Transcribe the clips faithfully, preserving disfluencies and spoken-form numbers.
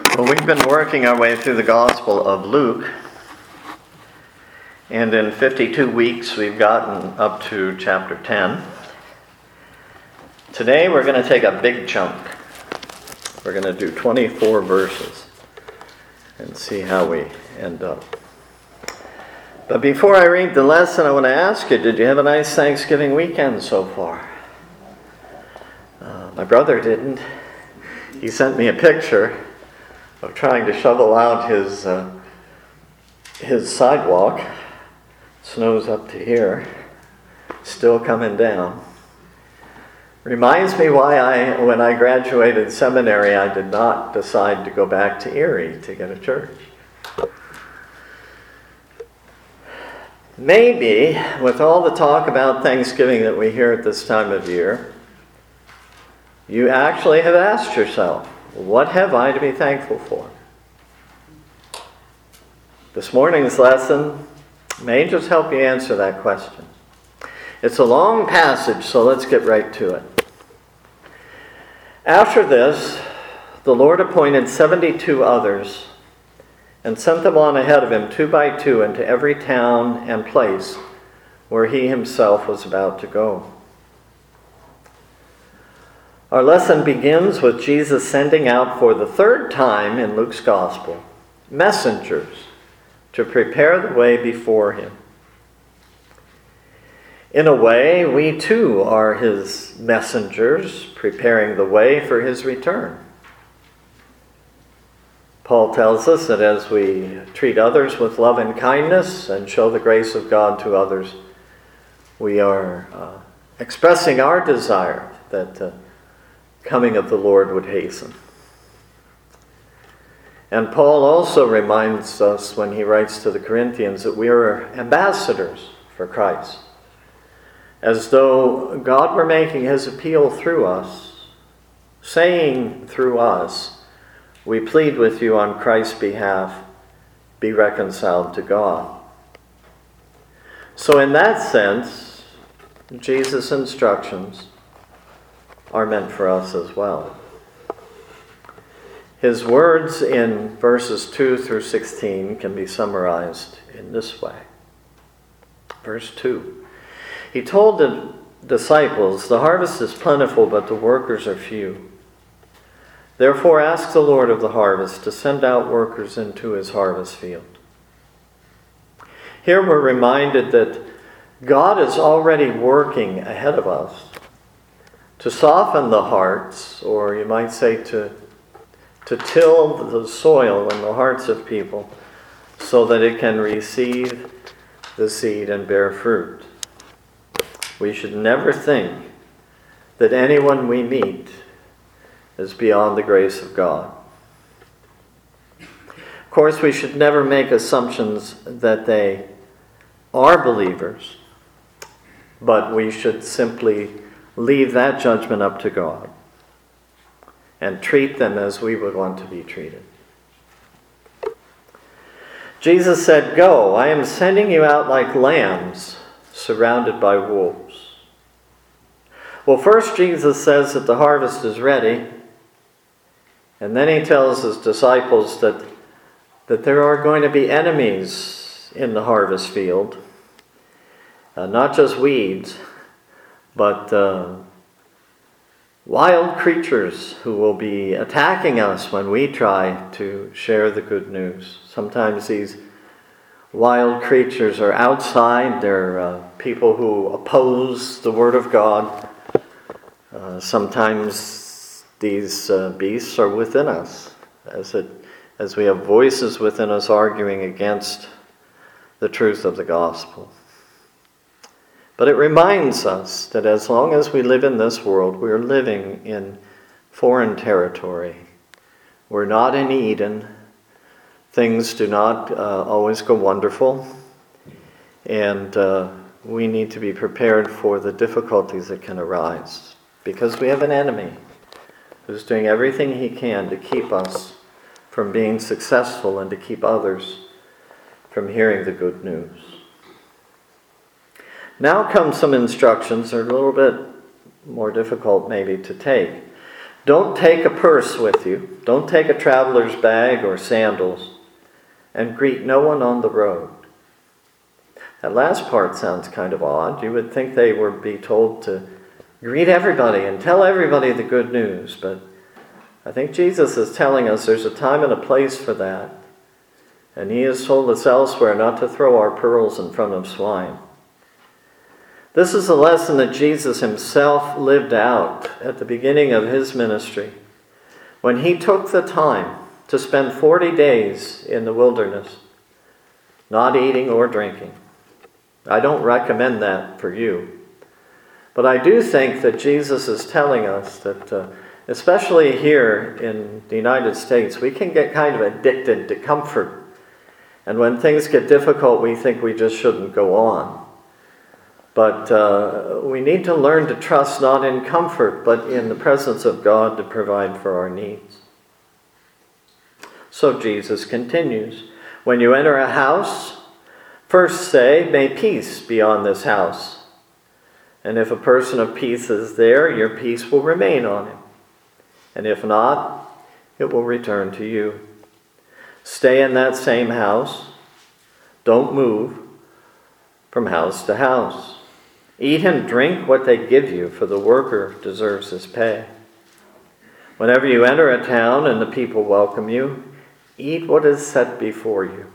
Well, we've been working our way through the Gospel of Luke, and in fifty-two weeks we've gotten up to chapter ten. Today we're going to take a big chunk. We're going to do twenty-four verses and see how we end up. But before I read the lesson, I want to ask you, did you have a nice Thanksgiving weekend so far? Uh, my brother didn't. He sent me a picture of trying to shovel out his uh, his sidewalk. Snow's up to here, still coming down. Reminds me why I, when I graduated seminary, I did not decide to go back to Erie to get a church. Maybe, with all the talk about Thanksgiving that we hear at this time of year, you actually have asked yourself, what have I to be thankful for? This morning's lesson may just help you answer that question. It's a long passage, so let's get right to it. After this, the Lord appointed seventy-two others and sent them on ahead of him two by two into every town and place where he himself was about to go. Our lesson begins with Jesus sending out for the third time in Luke's Gospel messengers to prepare the way before him. In a way, we too are his messengers, preparing the way for his return. Paul tells us that as we treat others with love and kindness and show the grace of God to others, we are uh, expressing our desire that the coming of the Lord would hasten. And Paul also reminds us when he writes to the Corinthians that we are ambassadors for Christ, as though God were making his appeal through us, saying through us, we plead with you on Christ's behalf, be reconciled to God. So in that sense, Jesus' instructions are meant for us as well. His words in verses two through sixteen can be summarized in this way. Verse two. He told the disciples, the harvest is plentiful, but the workers are few. Therefore ask the Lord of the harvest to send out workers into his harvest field. Here we're reminded that God is already working ahead of us to soften the hearts, or you might say to, to till the soil in the hearts of people so that it can receive the seed and bear fruit. We should never think that anyone we meet is beyond the grace of God. Of course, we should never make assumptions that they are believers, but we should simply leave that judgment up to God and treat them as we would want to be treated. Jesus said, "Go, I am sending you out like lambs surrounded by wolves." Well, first Jesus says that the harvest is ready, and then he tells his disciples that, that there are going to be enemies in the harvest field, uh, not just weeds, but uh, wild creatures who will be attacking us when we try to share the good news. Sometimes these wild creatures are outside. They're uh, people who oppose the Word of God. Uh, sometimes these uh, beasts are within us, as it as we have voices within us arguing against the truth of the gospel. But it reminds us that as long as we live in this world, we're living in foreign territory. We're not in Eden. Things do not uh, always go wonderful. And uh, we need to be prepared for the difficulties that can arise, because we have an enemy who's doing everything he can to keep us from being successful and to keep others from hearing the good news. Now come some instructions. They're a little bit more difficult maybe to take. Don't take a purse with you. Don't take a traveler's bag or sandals, and greet no one on the road. That last part sounds kind of odd. You would think they would be told to greet everybody and tell everybody the good news, but I think Jesus is telling us there's a time and a place for that. And he has told us elsewhere not to throw our pearls in front of swine. This is a lesson that Jesus himself lived out at the beginning of his ministry, when he took the time to spend forty days in the wilderness, not eating or drinking. I don't recommend that for you. But I do think that Jesus is telling us that, uh, especially here in the United States, we can get kind of addicted to comfort. And when things get difficult, we think we just shouldn't go on. But uh, we need to learn to trust not in comfort, but in the presence of God to provide for our needs. So Jesus continues, when you enter a house, first say, may peace be on this house. And if a person of peace is there, your peace will remain on him. And if not, it will return to you. Stay in that same house. Don't move from house to house. Eat and drink what they give you, for the worker deserves his pay. Whenever you enter a town and the people welcome you, eat what is set before you.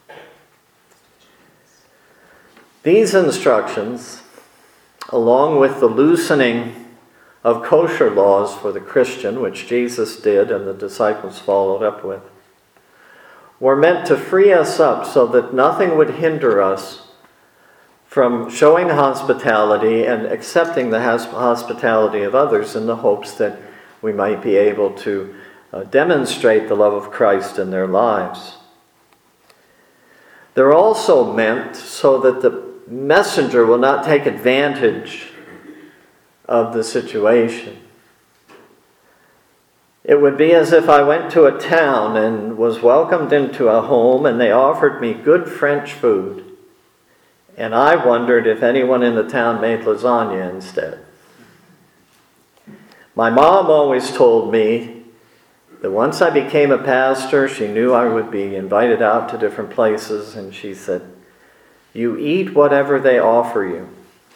These instructions, along with the loosening of kosher laws for the Christian, which Jesus did and the disciples followed up with, were meant to free us up so that nothing would hinder us from showing hospitality and accepting the hospitality of others in the hopes that we might be able to uh, demonstrate the love of Christ in their lives. They're also meant so that the messenger will not take advantage of the situation. It would be as if I went to a town and was welcomed into a home and they offered me good French food. And I wondered if anyone in the town made lasagna instead. My mom always told me that once I became a pastor, she knew I would be invited out to different places, and she said, you eat whatever they offer you.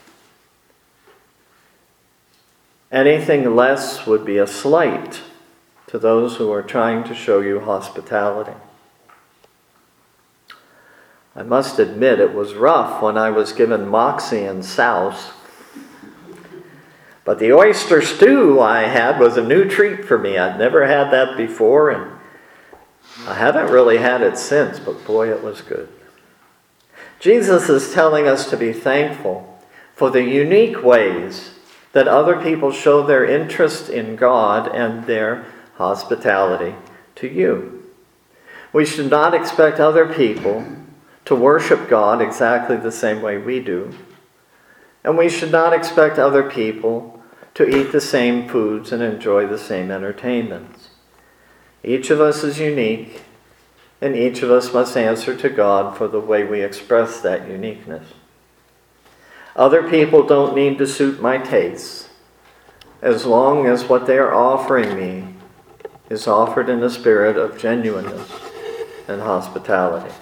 Anything less would be a slight to those who are trying to show you hospitality. I must admit it was rough when I was given moxie and souse. But the oyster stew I had was a new treat for me. I'd never had that before, and I haven't really had it since, but boy, it was good. Jesus is telling us to be thankful for the unique ways that other people show their interest in God and their hospitality to you. We should not expect other people to worship God exactly the same way we do. And we should not expect other people to eat the same foods and enjoy the same entertainments. Each of us is unique, and each of us must answer to God for the way we express that uniqueness. Other people don't need to suit my tastes, as long as what they are offering me is offered in a spirit of genuineness and hospitality.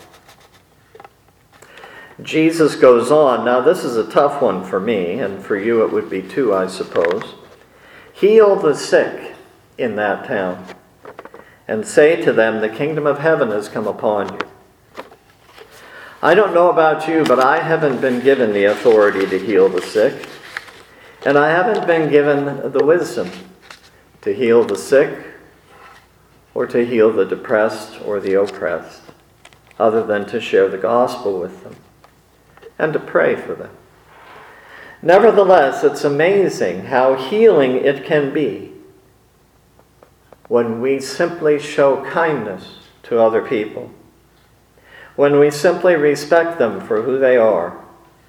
Jesus goes on. Now this is a tough one for me, and for you it would be too, I suppose. Heal the sick in that town, and say to them, the kingdom of heaven has come upon you. I don't know about you, but I haven't been given the authority to heal the sick, and I haven't been given the wisdom to heal the sick or to heal the depressed or the oppressed, other than to share the gospel with them and to pray for them. Nevertheless, it's amazing how healing it can be when we simply show kindness to other people, when we simply respect them for who they are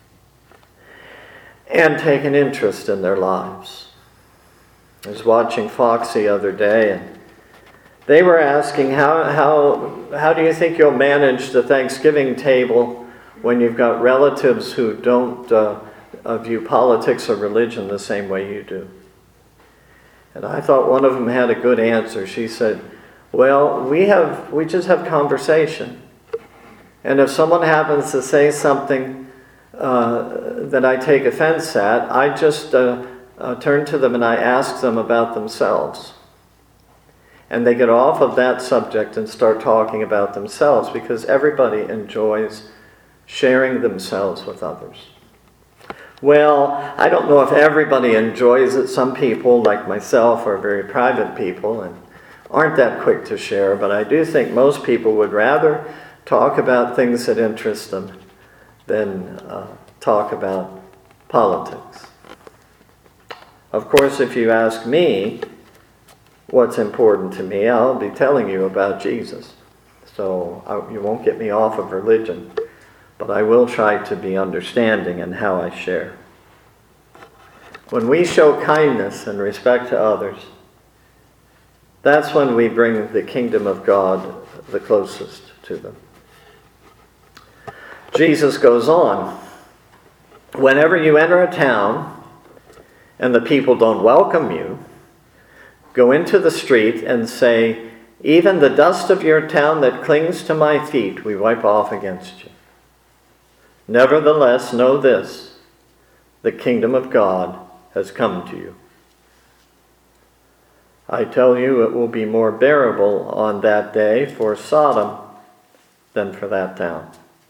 and take an interest in their lives. I was watching Fox the other day, and they were asking, how, how, how do you think you'll manage the Thanksgiving table when you've got relatives who don't uh, view politics or religion the same way you do? And I thought one of them had a good answer. She said, Well, we have we just have conversation. And if someone happens to say something uh, that I take offense at, I just uh, uh, turn to them and I ask them about themselves. And they get off of that subject and start talking about themselves, because everybody enjoys sharing themselves with others. Well, I don't know if everybody enjoys it. Some people, like myself, are very private people and aren't that quick to share, but I do think most people would rather talk about things that interest them than uh, talk about politics. Of course, if you ask me what's important to me, I'll be telling you about Jesus. So I, you won't get me off of religion, but I will try to be understanding in how I share. When we show kindness and respect to others, that's when we bring the kingdom of God the closest to them. Jesus goes on, whenever you enter a town and the people don't welcome you, go into the street and say, even the dust of your town that clings to my feet, we wipe off against you. Nevertheless, know this, the kingdom of God has come to you. I tell you, it will be more bearable on that day for Sodom than for that town.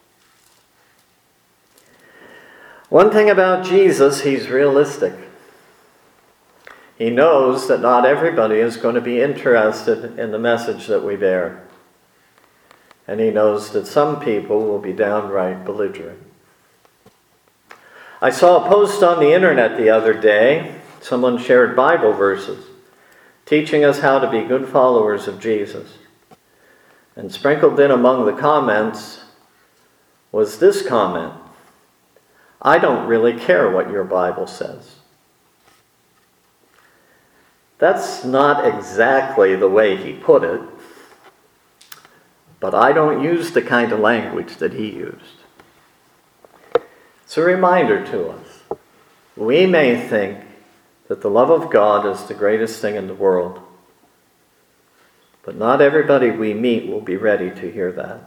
One thing about Jesus, he's realistic. He knows that not everybody is going to be interested in the message that we bear. And he knows that some people will be downright belligerent. I saw a post on the internet the other day. Someone shared Bible verses teaching us how to be good followers of Jesus. And sprinkled in among the comments was this comment: I don't really care what your Bible says. That's not exactly the way he put it, but I don't use the kind of language that he used. It's a reminder to us. We may think that the love of God is the greatest thing in the world, but not everybody we meet will be ready to hear that.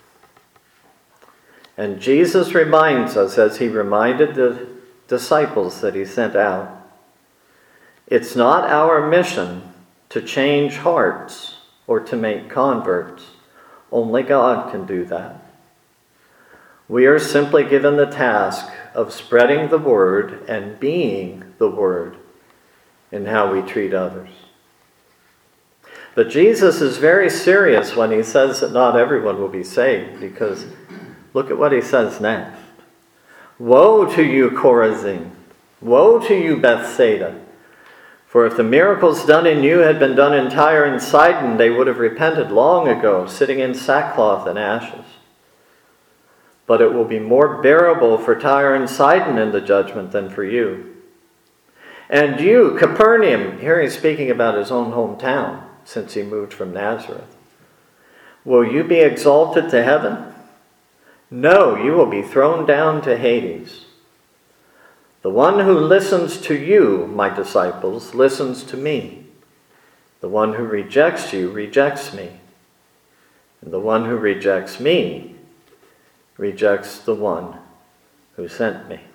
And Jesus reminds us, as he reminded the disciples that he sent out, it's not our mission to change hearts or to make converts. Only God can do that. We are simply given the task of spreading the word and being the word in how we treat others. But Jesus is very serious when he says that not everyone will be saved, because look at what he says next. Woe to you, Chorazin! Woe to you, Bethsaida! For if the miracles done in you had been done in Tyre and Sidon, they would have repented long ago, sitting in sackcloth and ashes. But it will be more bearable for Tyre and Sidon in the judgment than for you. And you, Capernaum, here he's speaking about his own hometown, since he moved from Nazareth. Will you be exalted to heaven? No, you will be thrown down to Hades. The one who listens to you, my disciples, listens to me. The one who rejects you rejects me. And the one who rejects me rejects the one who sent me.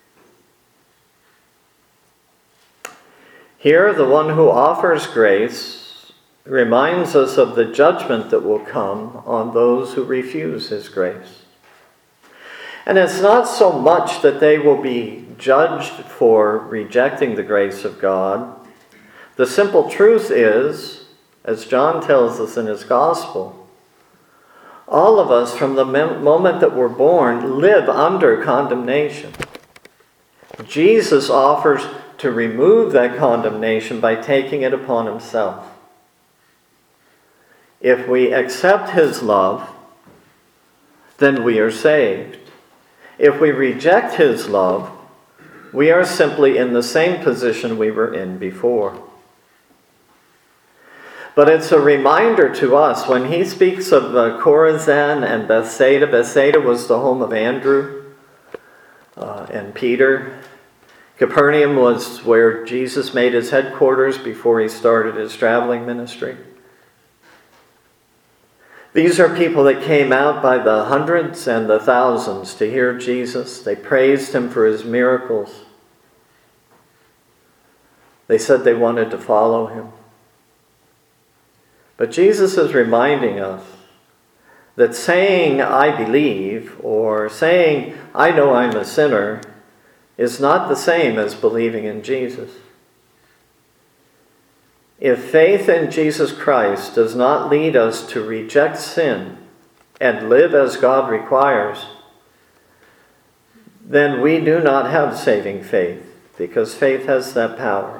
Here, the one who offers grace reminds us of the judgment that will come on those who refuse his grace. And it's not so much that they will be judged for rejecting the grace of God. The simple truth is, as John tells us in his gospel, all of us from the moment that we're born live under condemnation. Jesus offers to remove that condemnation by taking it upon himself. If we accept his love, then we are saved. If we reject his love, we are simply in the same position we were in before. But it's a reminder to us when he speaks of uh, Chorazin and Bethsaida. Bethsaida was the home of Andrew uh, and Peter. Capernaum was where Jesus made his headquarters before he started his traveling ministry. These are people that came out by the hundreds and the thousands to hear Jesus. They praised him for his miracles. They said they wanted to follow him. But Jesus is reminding us that saying, I believe, or saying, I know I'm a sinner, is not the same as believing in Jesus. If faith in Jesus Christ does not lead us to reject sin and live as God requires, then we do not have saving faith, because faith has that power.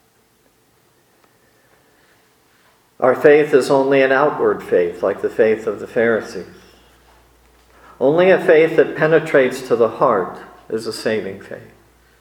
Our faith is only an outward faith, like the faith of the Pharisees. Only a faith that penetrates to the heart is a saving faith.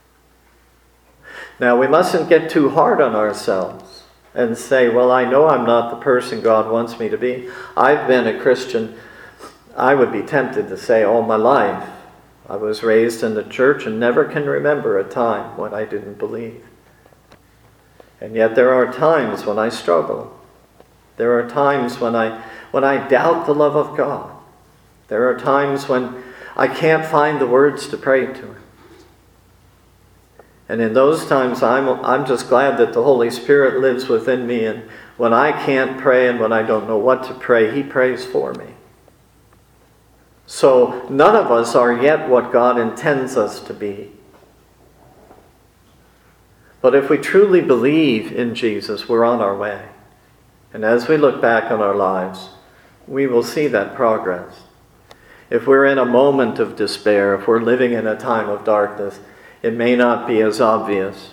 Now, we mustn't get too hard on ourselves and say, well, I know I'm not the person God wants me to be. I've been a Christian, I would be tempted to say, all my life. I was raised in the church and never can remember a time when I didn't believe. And yet there are times when I struggle. There are times when I when I doubt the love of God. There are times when I can't find the words to pray to him. And in those times, I'm, I'm just glad that the Holy Spirit lives within me. And when I can't pray and when I don't know what to pray, he prays for me. So none of us are yet what God intends us to be. But if we truly believe in Jesus, we're on our way. And as we look back on our lives, we will see that progress. If we're in a moment of despair, if we're living in a time of darkness, it may not be as obvious.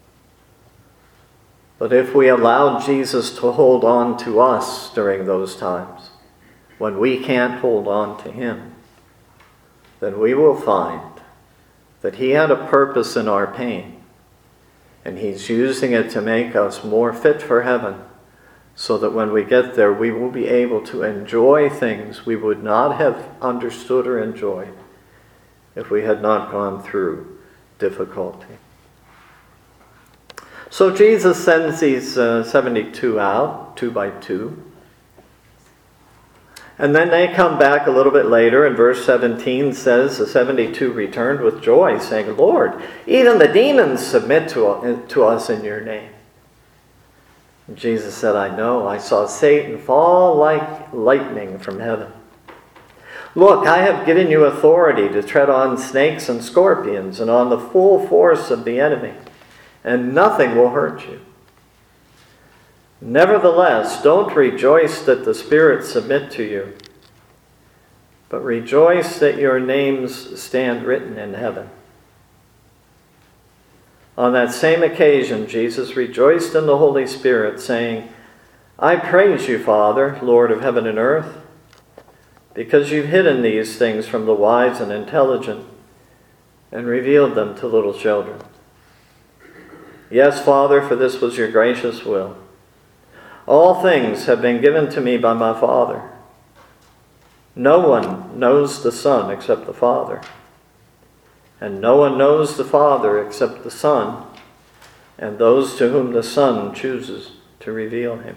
But if we allow Jesus to hold on to us during those times, when we can't hold on to him, then we will find that he had a purpose in our pain, and he's using it to make us more fit for heaven, so that when we get there, we will be able to enjoy things we would not have understood or enjoyed if we had not gone through difficulty. So Jesus sends these uh, seventy-two out, two by two. And then they come back a little bit later, and verse seventeen says, the seventy-two returned with joy, saying, Lord, even the demons submit to, to us in your name. And Jesus said, I know, I saw Satan fall like lightning from heaven. Look, I have given you authority to tread on snakes and scorpions and on the full force of the enemy, and nothing will hurt you. Nevertheless, don't rejoice that the spirits submit to you, but rejoice that your names stand written in heaven. On that same occasion, Jesus rejoiced in the Holy Spirit, saying, I praise you, Father, Lord of heaven and earth, because you've hidden these things from the wise and intelligent and revealed them to little children. Yes, Father, for this was your gracious will. All things have been given to me by my Father. No one knows the Son except the Father, and no one knows the Father except the Son, and those to whom the Son chooses to reveal him.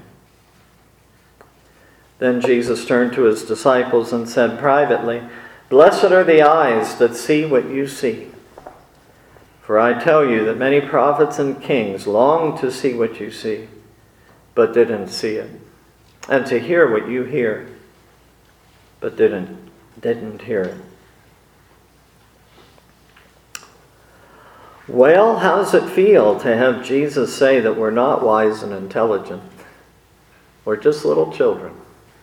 Then Jesus turned to his disciples and said privately, Blessed are the eyes that see what you see. For I tell you that many prophets and kings longed to see what you see, but didn't see it, and to hear what you hear, but didn't, didn't hear it. Well, how does it feel to have Jesus say that we're not wise and intelligent? We're just little children.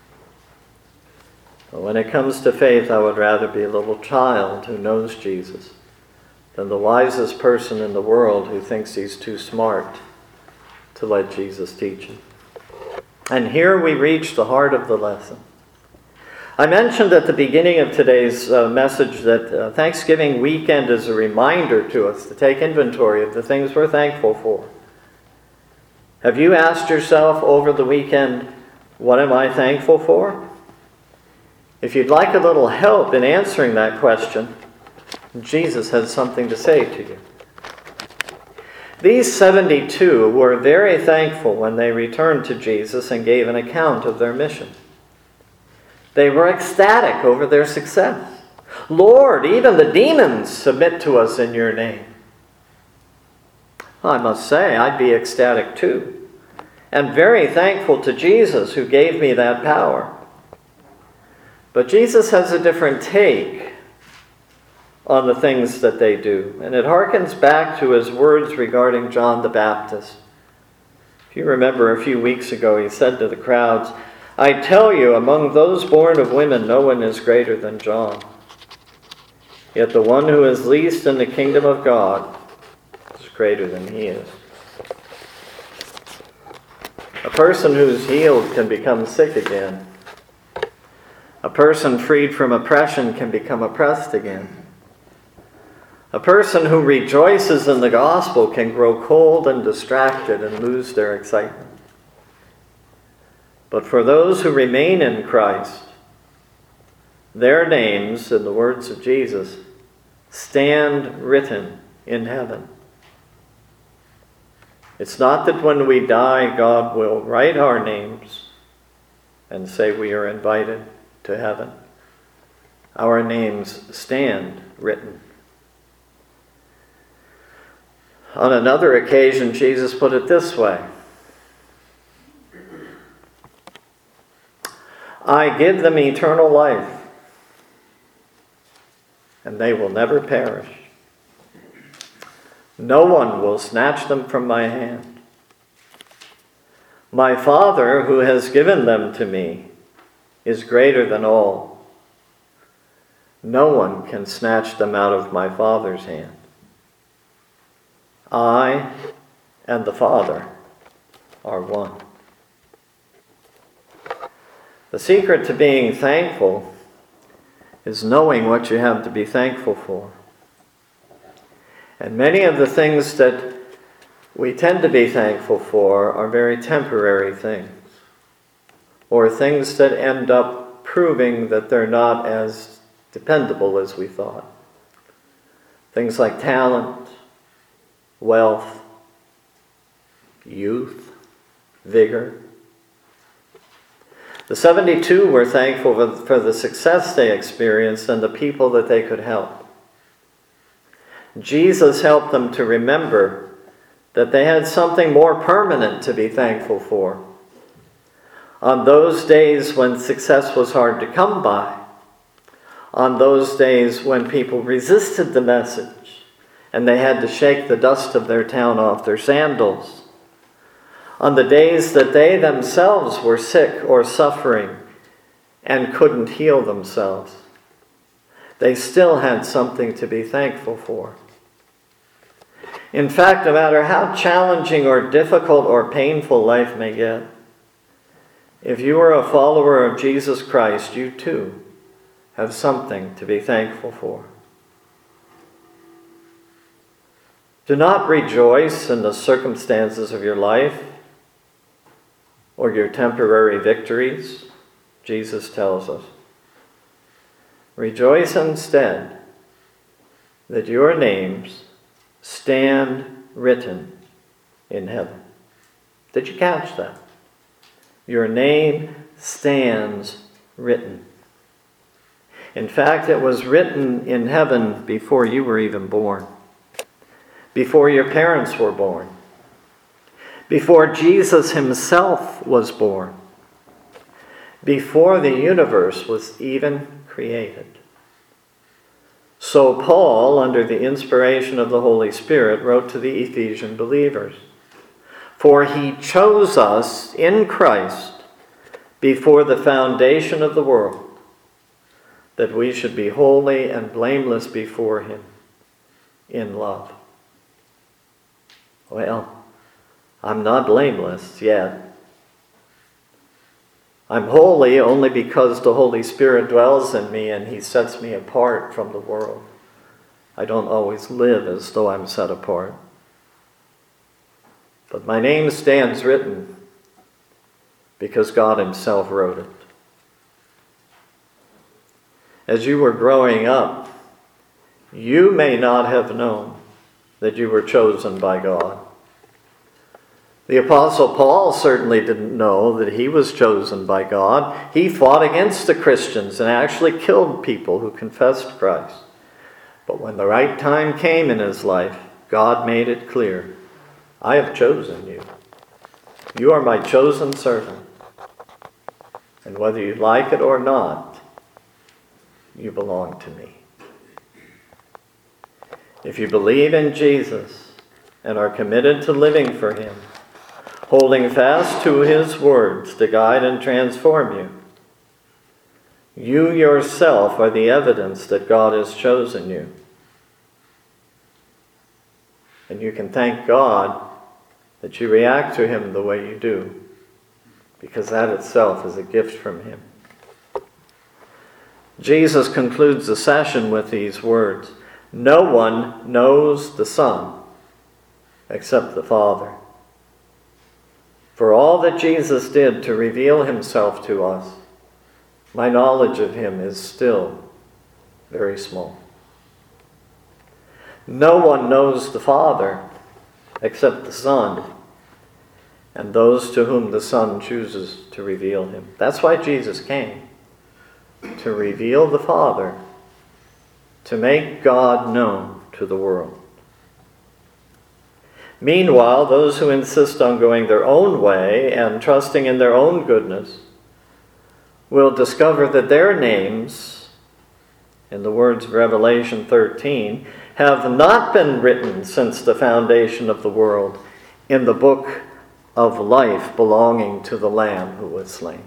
But when it comes to faith, I would rather be a little child who knows Jesus than the wisest person in the world who thinks he's too smart to let Jesus teach him. And here we reach the heart of the lesson. I mentioned at the beginning of today's uh, message that uh, Thanksgiving weekend is a reminder to us to take inventory of the things we're thankful for. Have you asked yourself over the weekend, what am I thankful for? If you'd like a little help in answering that question, Jesus has something to say to you. These seventy-two were very thankful when they returned to Jesus and gave an account of their mission. They were ecstatic over their success. Lord, even the demons submit to us in your name. I must say, I'd be ecstatic too, and very thankful to Jesus who gave me that power. But Jesus has a different take on the things that they do, and it harkens back to his words regarding John the Baptist. If you remember a few weeks ago, he said to the crowds, I tell you, among those born of women, no one is greater than John. Yet the one who is least in the kingdom of God is greater than he is. A person who's healed can become sick again. A person freed from oppression can become oppressed again. A person who rejoices in the gospel can grow cold and distracted and lose their excitement. But for those who remain in Christ, their names, in the words of Jesus, stand written in heaven. It's not that when we die, God will write our names and say we are invited to heaven. Our names stand written. On another occasion, Jesus put it this way, I give them eternal life, and they will never perish. No one will snatch them from my hand. My Father, who has given them to me, is greater than all. No one can snatch them out of my Father's hand. I and the Father are one. The secret to being thankful is knowing what you have to be thankful for. And many of the things that we tend to be thankful for are very temporary things, or things that end up proving that they're not as dependable as we thought. Things like talent, wealth, youth, vigor. The seventy-two were thankful for the success they experienced and the people that they could help. Jesus helped them to remember that they had something more permanent to be thankful for. On those days when success was hard to come by, on those days when people resisted the message and they had to shake the dust of their town off their sandals, on the days that they themselves were sick or suffering and couldn't heal themselves, they still had something to be thankful for. In fact, no matter how challenging or difficult or painful life may get, if you are a follower of Jesus Christ, you too have something to be thankful for. Do not rejoice in the circumstances of your life or your temporary victories, Jesus tells us. Rejoice instead that your names stand written in heaven. Did you catch that? Your name stands written. In fact, it was written in heaven before you were even born, before your parents were born, before Jesus himself was born, before the universe was even created. So Paul, under the inspiration of the Holy Spirit, wrote to the Ephesian believers, for he chose us in Christ before the foundation of the world, that we should be holy and blameless before him in love. Well, I'm not blameless yet. I'm holy only because the Holy Spirit dwells in me and he sets me apart from the world. I don't always live as though I'm set apart. But my name stands written because God himself wrote it. As you were growing up, you may not have known that you were chosen by God. The Apostle Paul certainly didn't know that he was chosen by God. He fought against the Christians and actually killed people who confessed Christ. But when the right time came in his life, God made it clear, I have chosen you. You are my chosen servant. And whether you like it or not, you belong to me. If you believe in Jesus and are committed to living for him, holding fast to his words to guide and transform you, you yourself are the evidence that God has chosen you. And you can thank God that you react to him the way you do, because that itself is a gift from him. Jesus concludes the session with these words, no one knows the Son except the Father. For all that Jesus did to reveal himself to us, my knowledge of him is still very small. No one knows the Father except the Son, and those to whom the Son chooses to reveal him. That's why Jesus came, to reveal the Father, to make God known to the world. Meanwhile, those who insist on going their own way and trusting in their own goodness will discover that their names, in the words of Revelation thirteen, have not been written since the foundation of the world in the book of life belonging to the Lamb who was slain.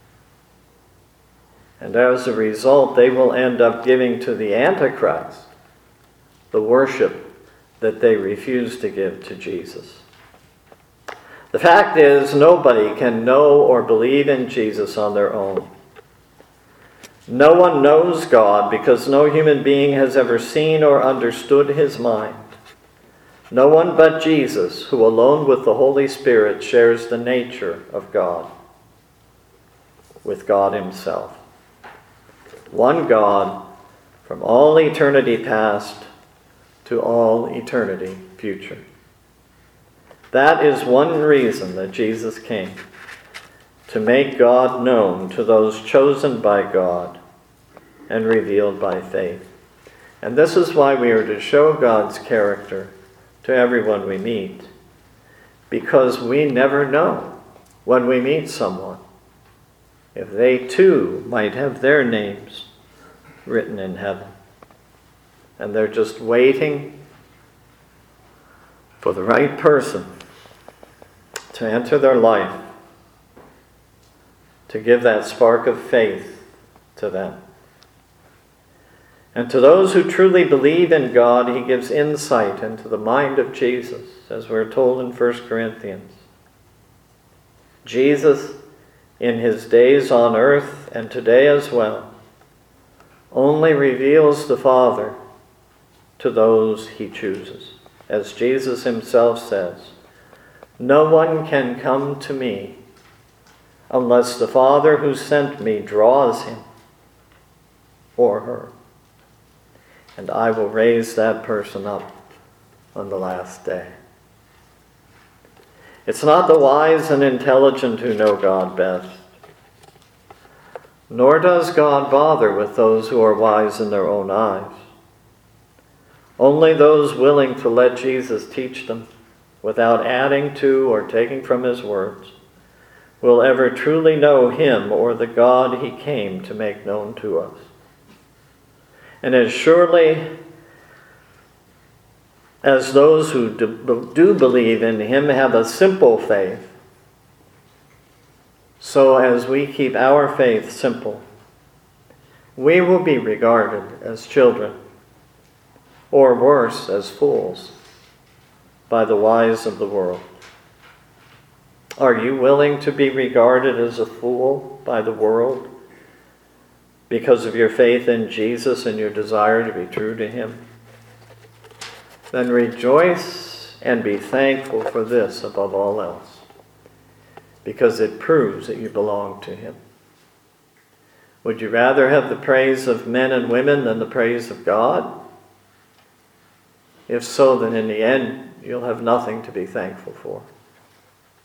And as a result, they will end up giving to the Antichrist the worship that they refuse to give to Jesus. The fact is, nobody can know or believe in Jesus on their own. No one knows God because no human being has ever seen or understood his mind. No one but Jesus, who alone with the Holy Spirit shares the nature of God with God himself. One God from all eternity past to all eternity future. That is one reason that Jesus came, to make God known to those chosen by God and revealed by faith. And this is why we are to show God's character to everyone we meet, because we never know when we meet someone if they too might have their names written in heaven. And they're just waiting for the right person to enter their life, to give that spark of faith to them. And to those who truly believe in God, he gives insight into the mind of Jesus, as we're told in First Corinthians. Jesus, in his days on earth and today as well, only reveals the Father to those he chooses. As Jesus himself says, no one can come to me unless the Father who sent me draws him or her. And I will raise that person up on the last day. It's not the wise and intelligent who know God best. Nor does God bother with those who are wise in their own eyes. Only those willing to let Jesus teach them without adding to or taking from his words will ever truly know him or the God he came to make known to us. And as surely as those who do believe in him have a simple faith, so as we keep our faith simple, we will be regarded as children, or worse, as fools, by the wise of the world. Are you willing to be regarded as a fool by the world because of your faith in Jesus and your desire to be true to him? Then rejoice and be thankful for this above all else, because it proves that you belong to him. Would you rather have the praise of men and women than the praise of God? If so, then in the end, you'll have nothing to be thankful for.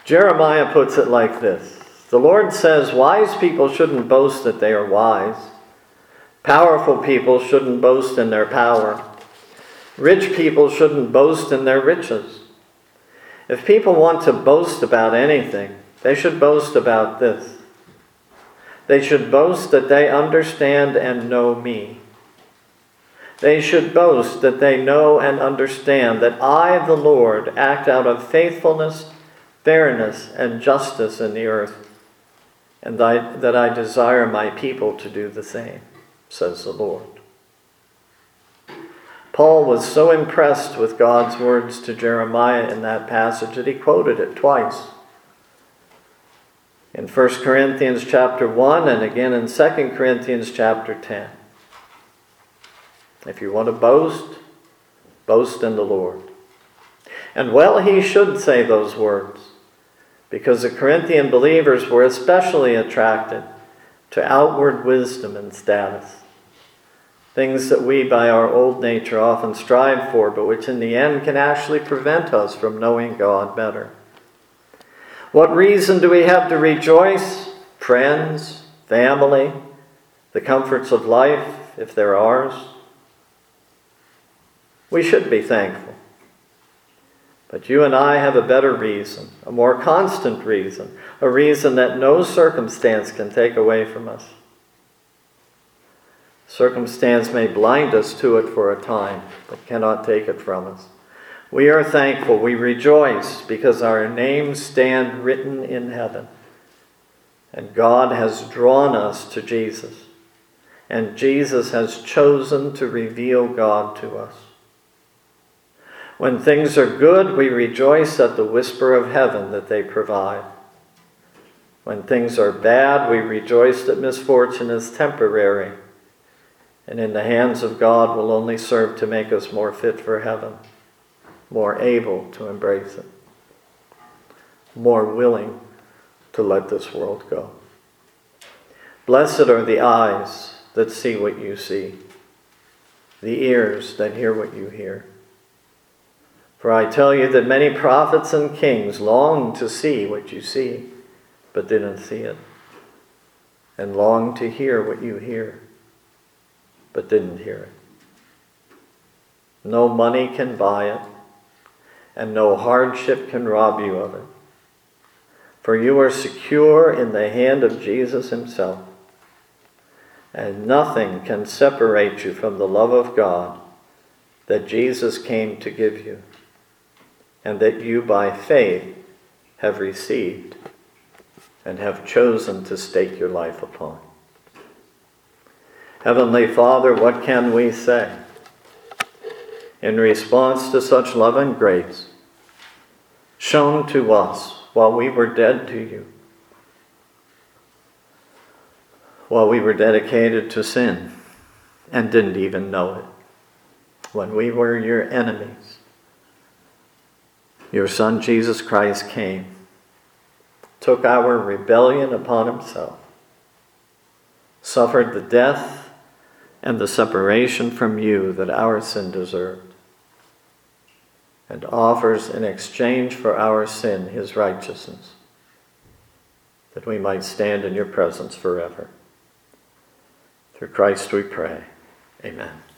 Jeremiah puts it like this. The Lord says wise people shouldn't boast that they are wise. Powerful people shouldn't boast in their power. Rich people shouldn't boast in their riches. If people want to boast about anything, they should boast about this. They should boast that they understand and know me. They should boast that they know and understand that I, the Lord, act out of faithfulness, fairness, and justice in the earth, and that I desire my people to do the same, says the Lord. Paul was so impressed with God's words to Jeremiah in that passage that he quoted it twice. In First Corinthians chapter one and again in Second Corinthians chapter ten. If you want to boast, boast in the Lord. And well, he should say those words, because the Corinthian believers were especially attracted to outward wisdom and status. Things that we, by our old nature, often strive for, but which in the end can actually prevent us from knowing God better. What reason do we have to rejoice? Friends, family, the comforts of life, if they're ours. We should be thankful. But you and I have a better reason, a more constant reason, a reason that no circumstance can take away from us. Circumstance may blind us to it for a time, but cannot take it from us. We are thankful, we rejoice, because our names stand written in heaven. And God has drawn us to Jesus. And Jesus has chosen to reveal God to us. When things are good, we rejoice at the whisper of heaven that they provide. When things are bad, we rejoice that misfortune is temporary, and in the hands of God will only serve to make us more fit for heaven, more able to embrace it, more willing to let this world go. Blessed are the eyes that see what you see, the ears that hear what you hear. For I tell you that many prophets and kings longed to see what you see, but didn't see it, and longed to hear what you hear, but didn't hear it. No money can buy it, and no hardship can rob you of it. For you are secure in the hand of Jesus himself, and nothing can separate you from the love of God that Jesus came to give you, and that you by faith have received and have chosen to stake your life upon. Heavenly Father, what can we say in response to such love and grace shown to us while we were dead to you, while we were dedicated to sin and didn't even know it, when we were your enemies? Your Son, Jesus Christ, came, took our rebellion upon himself, suffered the death and the separation from you that our sin deserved, and offers in exchange for our sin his righteousness, that we might stand in your presence forever. Through Christ we pray. Amen.